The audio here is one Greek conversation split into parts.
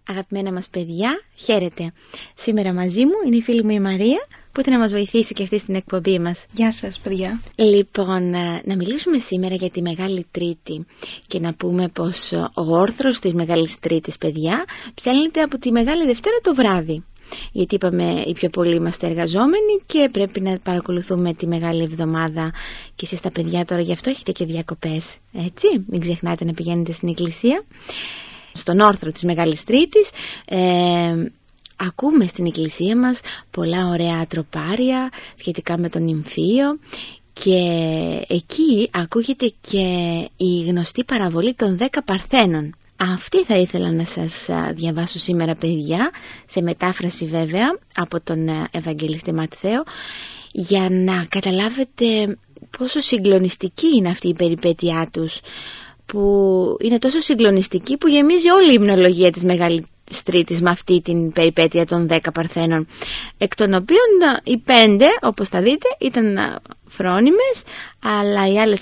Αγαπημένα μας παιδιά, χαίρετε. Σήμερα μαζί μου είναι η φίλη μου η Μαρία που θα να μας βοηθήσει και αυτή στην εκπομπή μας. Γεια σας παιδιά. Λοιπόν, να μιλήσουμε σήμερα για τη Μεγάλη Τρίτη και να πούμε πως ο όρθρος της Μεγάλης Τρίτης, παιδιά, ψέλνεται από τη Μεγάλη Δευτέρα το βράδυ. Γιατί είπαμε οι πιο πολλοί είμαστε εργαζόμενοι και πρέπει να παρακολουθούμε τη Μεγάλη Εβδομάδα και εσείς τα παιδιά τώρα γι' αυτό έχετε και διακοπές, έτσι, μην ξεχνάτε να πηγαίνετε στην εκκλησία. Στον όρθρο της Μεγάλης Τρίτης ακούμε στην εκκλησία μας πολλά ωραία τροπάρια σχετικά με τον νυμφίο και εκεί ακούγεται και η γνωστή παραβολή των 10 Παρθένων. Αυτή θα ήθελα να σας διαβάσω σήμερα, παιδιά, σε μετάφραση βέβαια από τον Ευαγγελιστή Ματθαίο, για να καταλάβετε πόσο συγκλονιστική είναι αυτή η περιπέτειά τους, που είναι τόσο συγκλονιστική που γεμίζει όλη η υμνολογία της Μεγάλης Τρίτης με αυτή την περιπέτεια των 10 Παρθένων, εκ των οποίων οι 5, όπως θα δείτε, ήταν φρόνιμες, αλλά οι άλλες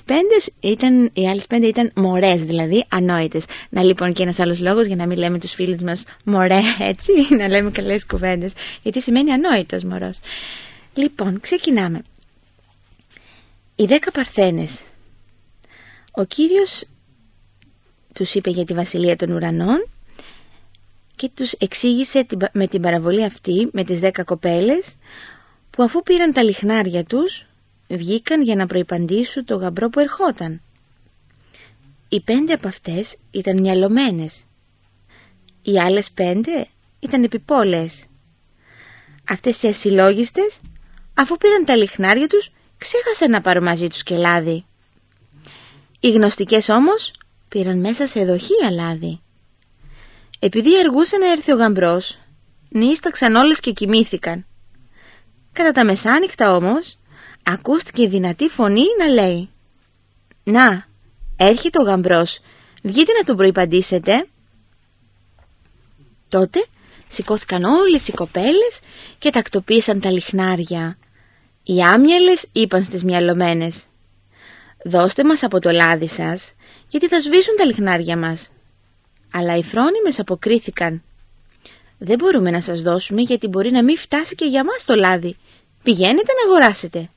5 ήταν μωρές, δηλαδή ανόητες. Να λοιπόν και ένας άλλος λόγος για να μην λέμε τους φίλους μας μωρέ, έτσι, να λέμε καλές κουβέντες, γιατί σημαίνει ανόητος μωρός. Λοιπόν, ξεκινάμε. Οι 10 Παρθένες. Ο Κύριος τους είπε για τη βασιλεία των ουρανών και τους εξήγησε με την παραβολή αυτή, με τις 10 κοπέλες, που αφού πήραν τα λιχνάρια τους, βγήκαν για να προϋπαντήσουν το γαμπρό που ερχόταν. Οι 5 από αυτές ήταν μυαλωμένες. Οι άλλες 5 ήταν επιπόλαιες. Αυτές οι ασυλλόγιστες, αφού πήραν τα λιχνάρια τους, ξέχασαν να πάρουν μαζί τους και λάδι. Οι γνωστικές όμως πήραν μέσα σε δοχεία λάδι. Επειδή αργούσαν να έρθει ο γαμπρός, νύσταξαν όλες και κοιμήθηκαν. Κατά τα μεσάνυχτα όμως, ακούστηκε δυνατή φωνή να λέει: «Να, έρχεται ο γαμπρός, βγείτε να τον προϋπαντήσετε». Τότε σηκώθηκαν όλες οι κοπέλες και τακτοποίησαν τα λιχνάρια. Οι άμυαλες είπαν στις μυαλωμένες: «Δώστε μας από το λάδι σας, γιατί θα σβήσουν τα λιχνάρια μας». Αλλά οι φρόνιμες αποκρίθηκαν: «Δεν μπορούμε να σας δώσουμε, γιατί μπορεί να μην φτάσει και για μας το λάδι. Πηγαίνετε να αγοράσετε».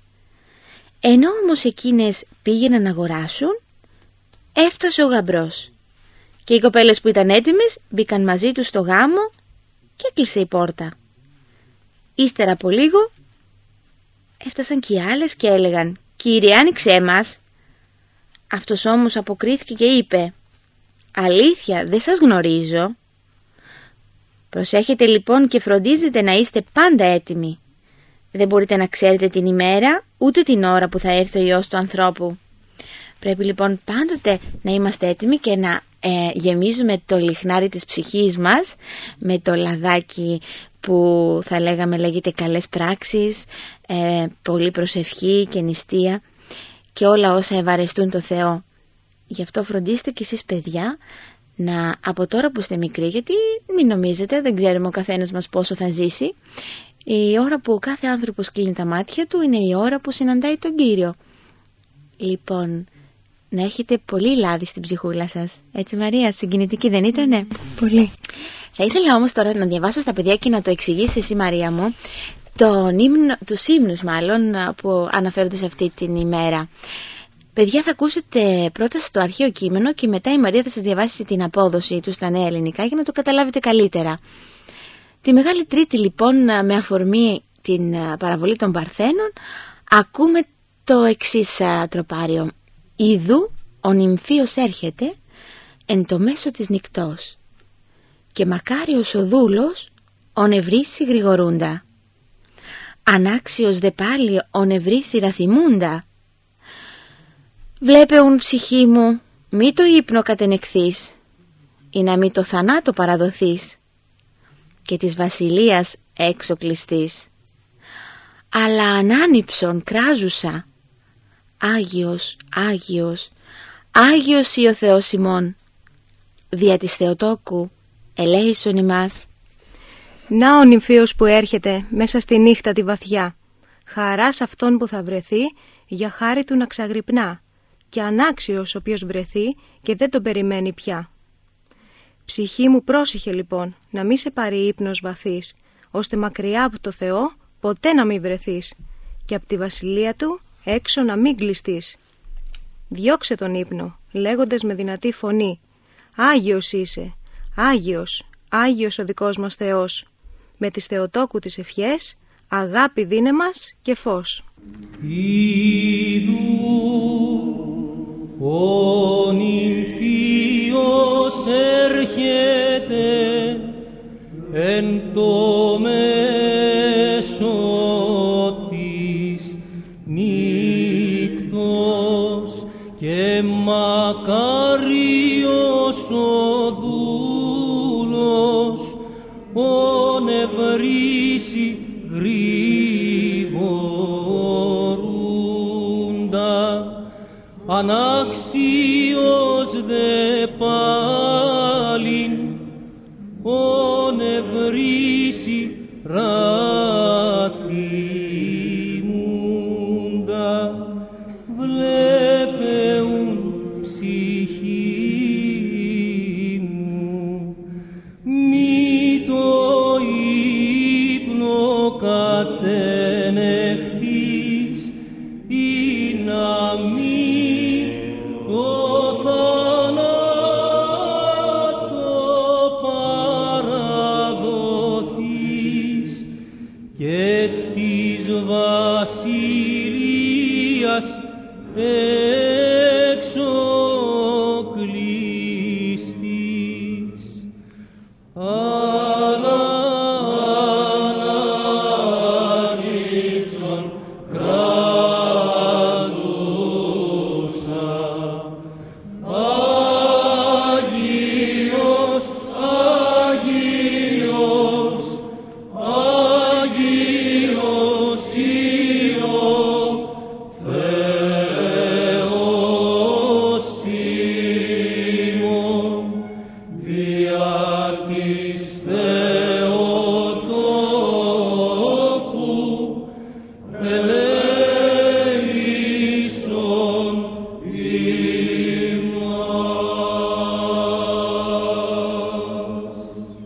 Ενώ όμως εκείνες πήγαιναν να αγοράσουν, έφτασε ο γαμπρός και οι κοπέλες που ήταν έτοιμες μπήκαν μαζί τους στο γάμο και έκλεισε η πόρτα. Ύστερα από λίγο έφτασαν και οι άλλες και έλεγαν: «Κύριε, άνοιξέ μας». Αυτός όμως αποκρίθηκε και είπε: «Αλήθεια, δεν σας γνωρίζω». Προσέχετε λοιπόν και φροντίζετε να είστε πάντα έτοιμοι. Δεν μπορείτε να ξέρετε την ημέρα ούτε την ώρα που θα έρθει ο Υιός του ανθρώπου. Πρέπει λοιπόν πάντοτε να είμαστε έτοιμοι και να γεμίζουμε το λιχνάρι της ψυχής μας με το λαδάκι που θα λέγεται καλές πράξεις, πολύ προσευχή και νηστεία και όλα όσα ευαρεστούν το Θεό. Γι' αυτό φροντίστε και εσείς, παιδιά, από τώρα που είστε μικροί, γιατί μην νομίζετε, δεν ξέρουμε ο καθένας μας πόσο θα ζήσει. Η ώρα που κάθε άνθρωπος κλείνει τα μάτια του είναι η ώρα που συναντάει τον Κύριο. Λοιπόν, να έχετε πολύ λάδι στην ψυχούλα σας. Έτσι, Μαρία, συγκινητική δεν ήτανε? Πολύ. Θα ήθελα όμως τώρα να διαβάσω στα παιδιά και να το εξηγήσεις εσύ, Μαρία μου, τους ύμνους μάλλον που αναφέρονται σε αυτή την ημέρα. Παιδιά, θα ακούσετε πρώτα στο αρχαίο κείμενο και μετά η Μαρία θα σας διαβάσει την απόδοση του στα νέα ελληνικά για να το καταλάβετε καλύτερα. Τη Μεγάλη Τρίτη λοιπόν, με αφορμή την παραβολή των Παρθένων, ακούμε το εξής τροπάριο: «Ιδού ο νυμφίος έρχεται εν το μέσο της νυκτός και μακάριος ο δούλος ον ευρύσει γρηγορούντα. Ανάξιος δε πάλι ον ευρύσει ραθυμούντα. Βλέπε ουν ψυχή μου, μη το ύπνο κατενεκθείς, ή να μη το θανάτο παραδοθείς, και της βασιλείας έξω κλειστείς. Αλλά ανάνυψον κράζουσα, Άγιος, Άγιος, Άγιος ή ο Θεός ημών, δια της Θεοτόκου ελέησον ημάς». Να ο νυμφίος που έρχεται μέσα στη νύχτα τη βαθιά, χαράς αυτόν που θα βρεθεί, για χάρη του να ξαγρυπνά, και ανάξιος ο οποίος βρεθεί και δεν τον περιμένει πια. Ψυχή μου, πρόσεχε λοιπόν, να μη σε πάρει ύπνος βαθύς, ώστε μακριά από το Θεό ποτέ να μην βρεθείς, και από τη βασιλεία του έξω να μην κλειστείς. Διώξε τον ύπνο, λέγοντας με δυνατή φωνή: Άγιος είσαι, Άγιος, Άγιος ο δικός μας Θεός. Με τις Θεοτόκου τις ευχές, αγάπη δίνε μας και φως. Είδου ο νυμφίος έρχεται εν το μέσο της νύκτος και μακάριος ο δούλος ο νευρίσει γρήγορούντα, ανάξιος δε πάλιν ο νευρίσει ραθυμούντα, βλέπεουν ψυχή μου, μη το ύπνο κατενεχθείς, ή να μη το θάνατο παραδοθείς, και της βασιλείας εξοκλειστής. Ανάνυψον κράζουσα, Άγιος, Άγιος, Άγιος Υιό, Θεός ημών, δια της Θεοτόκου ελέησον ημάς.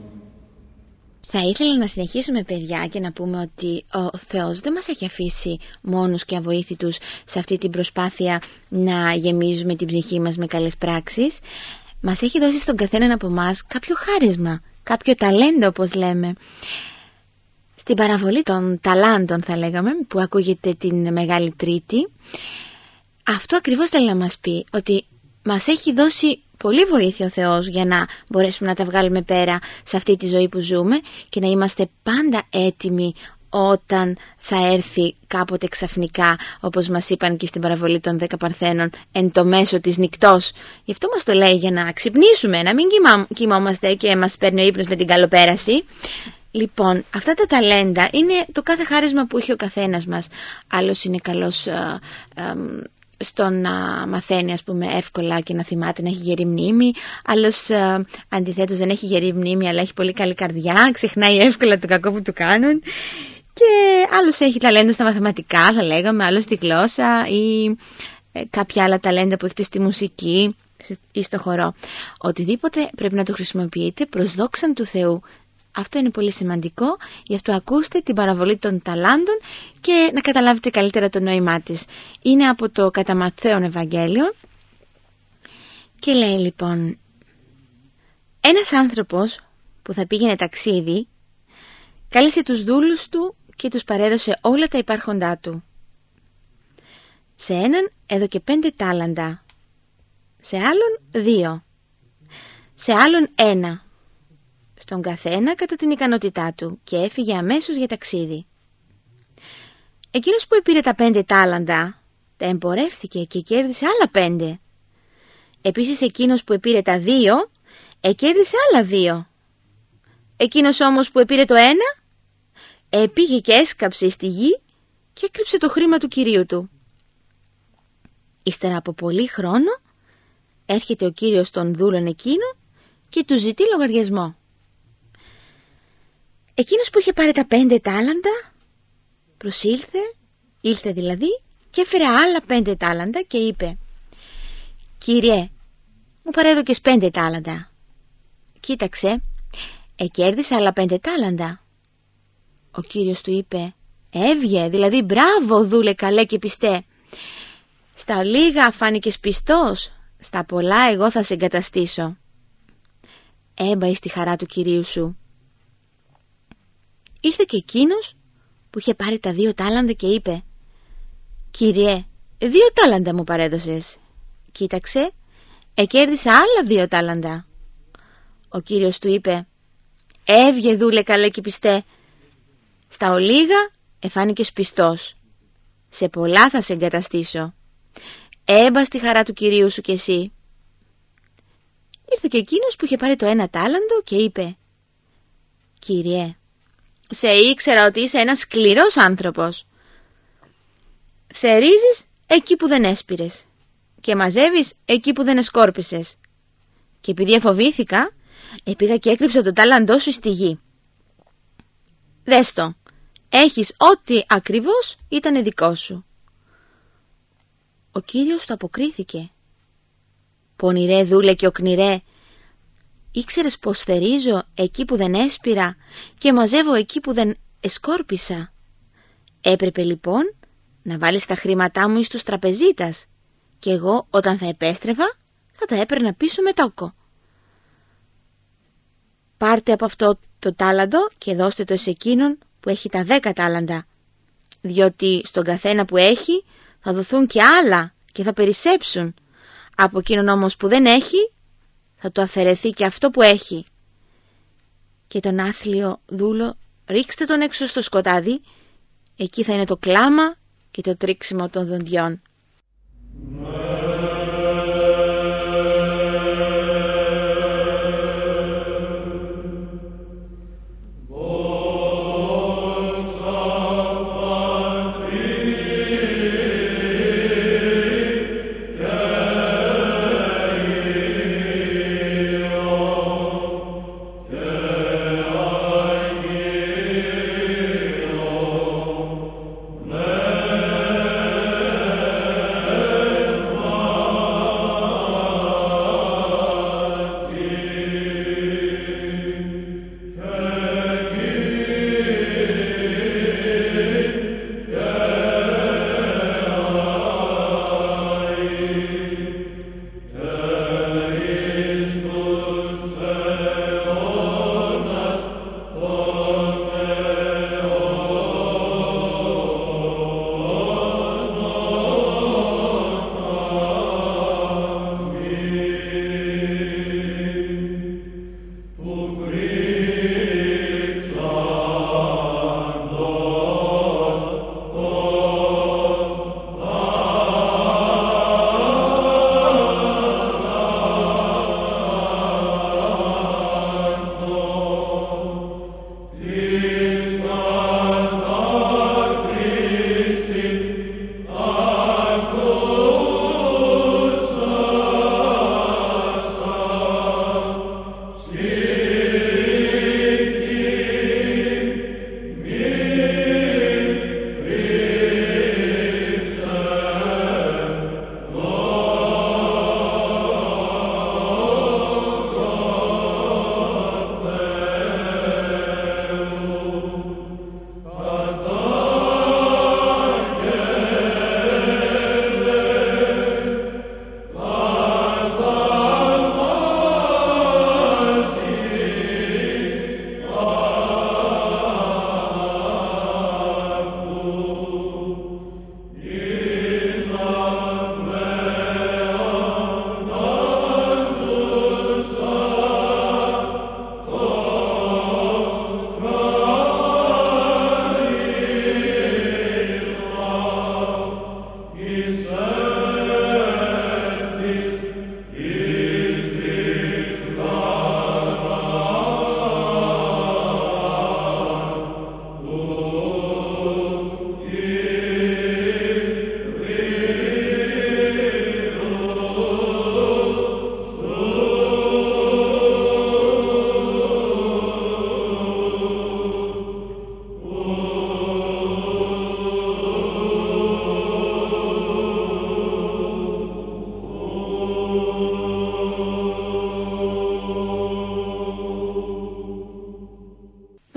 Θα ήθελα να συνεχίσουμε, παιδιά, και να πούμε ότι ο Θεός δεν μας έχει αφήσει μόνους και αβοήθητους σε αυτή την προσπάθεια να γεμίζουμε την ψυχή μας με καλές πράξεις. Μας έχει δώσει στον καθέναν από εμάς κάποιο χάρισμα, κάποιο ταλέντο, όπως λέμε. Στην παραβολή των ταλάντων, θα λέγαμε, που ακούγεται την Μεγάλη Τρίτη, αυτό ακριβώς θέλει να μας πει, ότι μας έχει δώσει πολύ βοήθεια ο Θεός για να μπορέσουμε να τα βγάλουμε πέρα σε αυτή τη ζωή που ζούμε και να είμαστε πάντα έτοιμοι όταν θα έρθει κάποτε ξαφνικά, όπως μας είπαν και στην παραβολή των 10 Παρθένων, εν το μέσο της νυκτός. Γι' αυτό μας το λέει, για να ξυπνήσουμε, να μην κοιμόμαστε και μας παίρνει ο ύπνος με την καλοπέραση. Λοιπόν, αυτά τα ταλέντα είναι το κάθε χάρισμα που έχει ο καθένας μας. Άλλος είναι καλός στο να μαθαίνει, ας πούμε, εύκολα και να θυμάται, να έχει γερή μνήμη. Άλλος αντιθέτως δεν έχει γερή μνήμη, αλλά έχει πολύ καλή καρδιά, ξεχνάει εύκολα το κακό που του κάνουν. Και άλλος έχει ταλέντο στα μαθηματικά, θα λέγαμε, άλλος στη γλώσσα ή κάποια άλλα ταλέντα που έχετε στη μουσική ή στο χορό. Οτιδήποτε πρέπει να το χρησιμοποιείτε προς δόξαν του Θεού. Αυτό είναι πολύ σημαντικό, γι' αυτό ακούστε την παραβολή των ταλάντων και να καταλάβετε καλύτερα το νόημά της. Είναι από το κατά Ματθαίον Ευαγγέλιο και λέει λοιπόν: ένας άνθρωπος που θα πήγαινε ταξίδι κάλεσε τους δούλους του και τους παρέδωσε όλα τα υπάρχοντά του. Σε έναν έδωκε 5 τάλαντα, σε άλλον 2, σε άλλον 1, στον καθένα κατά την ικανότητά του, και έφυγε αμέσως για ταξίδι. Εκείνος που επήρε τα 5 τάλαντα τα εμπορεύτηκε και κέρδισε άλλα 5. Επίσης εκείνος που επήρε τα 2 κέρδισε άλλα 2. Εκείνος όμως που επήρε το 1 πήγε και έσκαψε στη γη και έκρυψε το χρήμα του κυρίου του. Ύστερα από πολύ χρόνο έρχεται ο κύριος των δούλων εκείνο και του ζητεί λογαριασμό. Εκείνος που είχε πάρει τα 5 τάλαντα ήλθε δηλαδή και έφερε άλλα 5 τάλαντα και είπε: «Κύριε, μου παρέδωκες 5 τάλαντα κοίταξε, κέρδισα άλλα 5 τάλαντα. Ο κύριος του είπε, έβγε, δηλαδή μπράβο δούλε καλέ και πιστέ. Στα λίγα φάνηκες πιστός, στα πολλά εγώ θα σε εγκαταστήσω. Έμπαει στη χαρά του κυρίου σου. Ήρθε και εκείνος που είχε πάρει τα 2 τάλαντα και είπε, Κύριε, 2 τάλαντα μου παρέδωσες. Κοίταξε, κέρδισα άλλα 2 τάλαντα. Ο κύριος του είπε, έβγε δούλε καλέ και πιστέ. Στα ολίγα εφάνηκες πιστός, σε πολλά θα σε εγκαταστήσω. Έμπα στη χαρά του κυρίου σου κι εσύ. Ήρθε και εκείνος που είχε πάρει το 1 τάλαντο και είπε, Κύριε, σε ήξερα ότι είσαι ένας σκληρός άνθρωπος. Θερίζεις εκεί που δεν έσπηρες και μαζεύεις εκεί που δεν εσκόρπισες. Και επειδή εφοβήθηκα, πήγα και έκρυψα το τάλαντό σου στη γη. Δες το, έχεις ό,τι ακριβώς ήταν δικό σου. Ο κύριος του αποκρίθηκε. Πονηρέ δούλε και οκνηρέ, ήξερες πως θερίζω εκεί που δεν έσπηρα και μαζεύω εκεί που δεν εσκόρπισα. Έπρεπε λοιπόν να βάλεις τα χρήματά μου εις τους τραπεζίτας και εγώ όταν θα επέστρεφα θα τα έπαιρνα πίσω με τόκο. Πάρτε από αυτό το τάλαντο και δώστε το σε εκείνον που έχει τα 10 τάλαντα, διότι στον καθένα που έχει θα δοθούν και άλλα και θα περισσέψουν. Από εκείνον όμως που δεν έχει θα του αφαιρεθεί και αυτό που έχει. Και τον άθλιο δούλο ρίξτε τον έξω στο σκοτάδι, εκεί θα είναι το κλάμα και το τρίξιμο των δοντιών.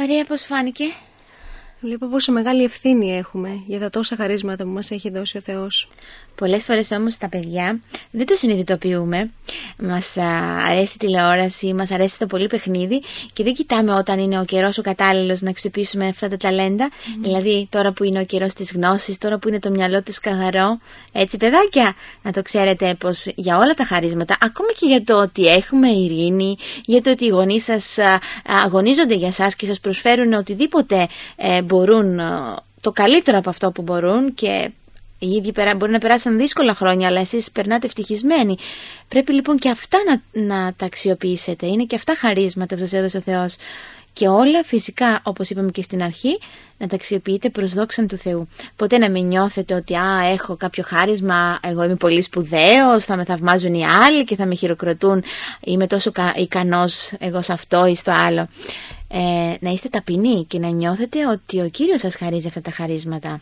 Μαρία, πώς φάνηκε? Βλέπω πόσο μεγάλη ευθύνη έχουμε για τα τόσα χαρίσματα που μας έχει δώσει ο Θεός. Πολλές φορές όμως τα παιδιά δεν το συνειδητοποιούμε. Μας αρέσει η τηλεόραση, μας αρέσει το πολύ παιχνίδι και δεν κοιτάμε όταν είναι ο καιρός ο κατάλληλος να αξιοποιήσουμε αυτά τα ταλέντα. Δηλαδή τώρα που είναι ο καιρός της γνώσης, τώρα που είναι το μυαλό τους καθαρό. Έτσι παιδάκια, να το ξέρετε πως για όλα τα χαρίσματα, ακόμα και για το ότι έχουμε ειρήνη, για το ότι οι γονείς σας αγωνίζονται για σας και σας προσφέρουν οτιδήποτε μπορούν, το καλύτερο από αυτό που μπορούν, και οι ίδιοι μπορεί να περάσαν δύσκολα χρόνια, αλλά εσείς περνάτε ευτυχισμένοι. Πρέπει λοιπόν και αυτά να τα αξιοποιήσετε. Είναι και αυτά χαρίσματα που σας έδωσε ο Θεός. Και όλα φυσικά, όπως είπαμε και στην αρχή, να τα αξιοποιείτε προς δόξαν του Θεού. Ποτέ να μην νιώθετε ότι έχω κάποιο χάρισμα, εγώ είμαι πολύ σπουδαίος, θα με θαυμάζουν οι άλλοι και θα με χειροκροτούν, είμαι τόσο ικανός εγώ σε αυτό ή στο άλλο. Να είστε ταπεινοί και να νιώθετε ότι ο Κύριος σας χαρίζει αυτά τα χαρίσματα.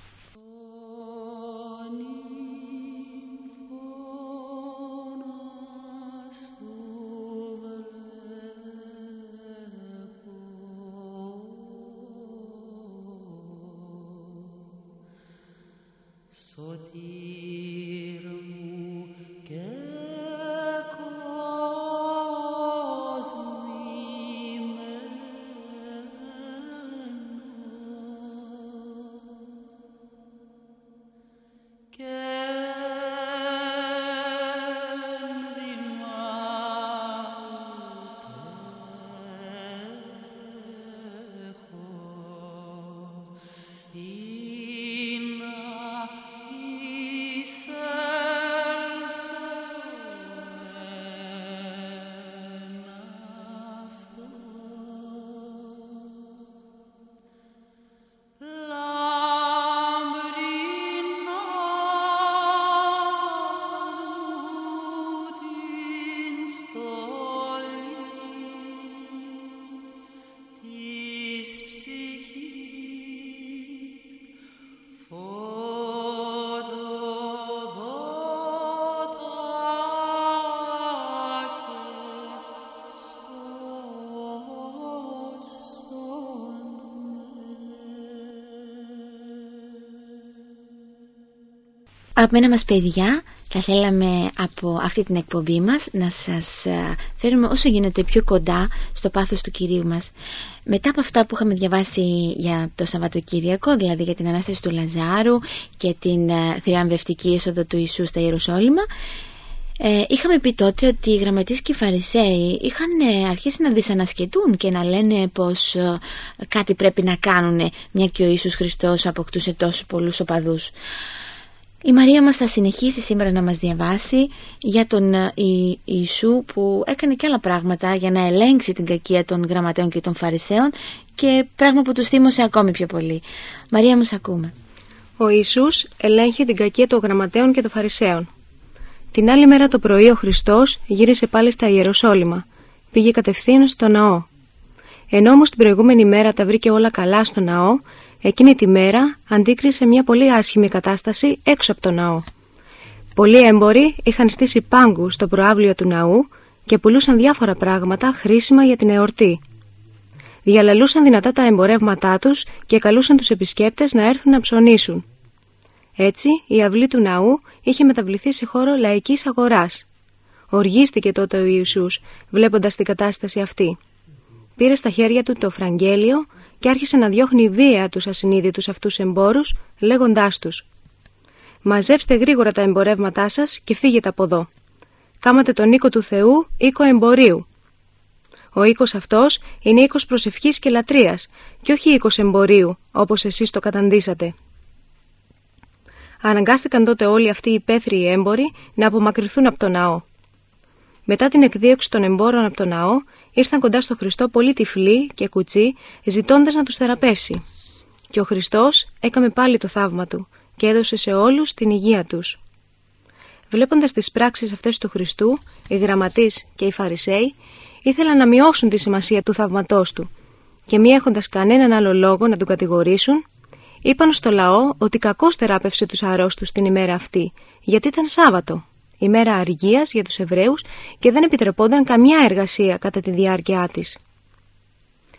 Αγαπημένα μας παιδιά, θα θέλαμε από αυτή την εκπομπή μας να σας φέρουμε όσο γίνεται πιο κοντά στο πάθος του Κυρίου μας. Μετά από αυτά που είχαμε διαβάσει για το Σαββατοκύριακο, δηλαδή για την Ανάσταση του Λαζάρου και την θριαμβευτική είσοδο του Ιησού στα Ιεροσόλυμα, είχαμε πει τότε ότι οι γραμματείς και οι Φαρισαίοι είχαν αρχίσει να δυσανασκετούν και να λένε πως κάτι πρέπει να κάνουν, μια και ο Ιησούς Χριστός αποκτούσε τόσους πολλούς οπαδούς. Η Μαρία μας θα συνεχίσει σήμερα να μας διαβάσει για τον Ιησού που έκανε και άλλα πράγματα για να ελέγξει την κακία των γραμματέων και των Φαρισαίων, και πράγμα που τους θύμωσε ακόμη πιο πολύ. Μαρία, μας ακούμε. Ο Ιησούς ελέγχει την κακία των γραμματέων και των Φαρισαίων. Την άλλη μέρα το πρωί ο Χριστός γύρισε πάλι στα Ιεροσόλυμα. Πήγε κατευθείαν στο ναό. Ενώ όμως την προηγούμενη μέρα τα βρήκε όλα καλά στο ναό, εκείνη τη μέρα αντίκρισε μια πολύ άσχημη κατάσταση έξω από το ναό. Πολλοί έμποροι είχαν στήσει πάγκους στο προαύλιο του ναού και πουλούσαν διάφορα πράγματα χρήσιμα για την εορτή. Διαλαλούσαν δυνατά τα εμπορεύματά τους και καλούσαν τους επισκέπτες να έρθουν να ψωνίσουν. Έτσι, η αυλή του ναού είχε μεταβληθεί σε χώρο λαϊκής αγοράς. Οργίστηκε τότε ο Ιησούς, βλέποντας την κατάσταση αυτή. Πήρε στα χέρια του το φραγγέλιο και άρχισε να διώχνει βία τους ασυνείδητους αυτούς εμπόρους, λέγοντάς τους: «Μαζέψτε γρήγορα τα εμπορεύματά σας και φύγετε από εδώ. Κάματε τον οίκο του Θεού οίκο εμπορίου. Ο οίκος αυτός είναι οίκος προσευχής και λατρείας και όχι οίκος εμπορίου, όπως εσείς το καταντήσατε». Αναγκάστηκαν τότε όλοι αυτοί οι υπαίθριοι έμποροι να απομακρυνθούν από το ναό. Μετά την εκδίωξη των εμπόρων από το ναό, ήρθαν κοντά στο Χριστό πολλοί τυφλοί και κουτσοί, ζητώντας να τους θεραπεύσει. Και ο Χριστός έκαμε πάλι το θαύμα του και έδωσε σε όλους την υγεία τους. Βλέποντας τις πράξεις αυτές του Χριστού, οι γραμματείς και οι Φαρισαίοι ήθελαν να μειώσουν τη σημασία του θαύματός του και μη έχοντας κανέναν άλλο λόγο να τον κατηγορήσουν, είπαν στο λαό ότι κακώς θεράπευσε τους αρρώστους την ημέρα αυτή, γιατί ήταν Σάββατο, ημέρα αργίας για τους Εβραίους, και δεν επιτρεπόταν καμιά εργασία κατά τη διάρκεια της.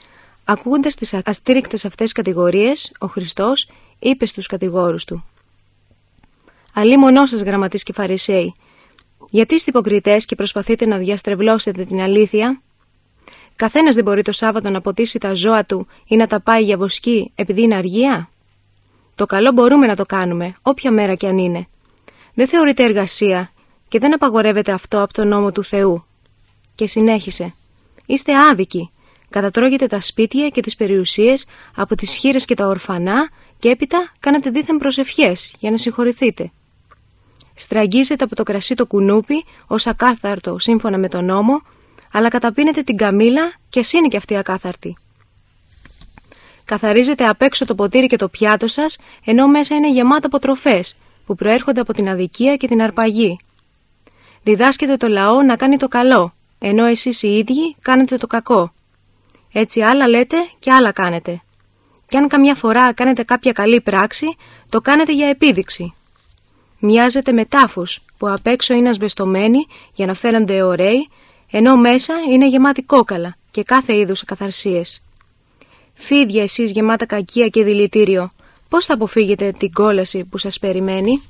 Ακούγοντας τις αστήρικτες αυτές κατηγορίες, ο Χριστός είπε στους κατηγόρους του: «Αλίμονό σας, γραμματείς και φαρισαίοι, γιατί είστε υποκριτές και προσπαθείτε να διαστρεβλώσετε την αλήθεια? Καθένας δεν μπορεί το Σάββατο να ποτίσει τα ζώα του ή να τα πάει για βοσκή επειδή είναι αργία. Το καλό μπορούμε να το κάνουμε, όποια μέρα κι αν είναι. Δεν θεωρείται εργασία και δεν απαγορεύεται αυτό από τον νόμο του Θεού». Και συνέχισε: «Είστε άδικοι. Κατατρώγετε τα σπίτια και τις περιουσίες από τις χήρες και τα ορφανά και έπειτα κάνετε δήθεν προσευχές για να συγχωρηθείτε. Στραγγίζετε από το κρασί το κουνούπι ως ακάθαρτο σύμφωνα με τον νόμο, αλλά καταπίνετε την καμήλα και ας είναι και αυτή ακάθαρτη. Καθαρίζετε απ' έξω το ποτήρι και το πιάτο σας, ενώ μέσα είναι γεμάτα από τροφές που προέρχονται από την αδικία και την αρπαγή. Διδάσκετε το λαό να κάνει το καλό, ενώ εσείς οι ίδιοι κάνετε το κακό. Έτσι άλλα λέτε και άλλα κάνετε. Κι αν καμιά φορά κάνετε κάποια καλή πράξη, το κάνετε για επίδειξη. Μοιάζετε με τάφους που απ' έξω είναι ασβεστομένοι για να φαίνονται ωραίοι, ενώ μέσα είναι γεμάτοι κόκαλα και κάθε είδους ακαθαρσίες. Φίδια εσείς γεμάτα κακία και δηλητήριο, πώς θα αποφύγετε την κόλαση που σας περιμένει?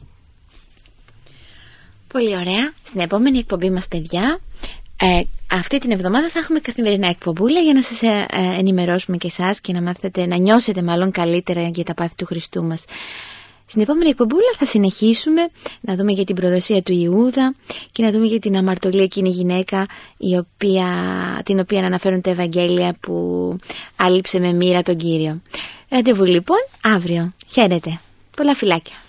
Πολύ ωραία. Στην επόμενη εκπομπή μας, παιδιά, αυτή την εβδομάδα θα έχουμε καθημερινά εκπομπούλα για να σας ενημερώσουμε και εσάς και να μάθετε, να νιώσετε μάλλον καλύτερα για τα πάθη του Χριστού μας. Στην επόμενη εκπομπούλα θα συνεχίσουμε να δούμε για την προδοσία του Ιούδα και να δούμε για την αμαρτωλή εκείνη γυναίκα την οποία αναφέρουν τα Ευαγγέλια που άλυψε με μοίρα τον Κύριο. Ραντεβού λοιπόν αύριο. Χαίρετε. Πολλά φιλάκια.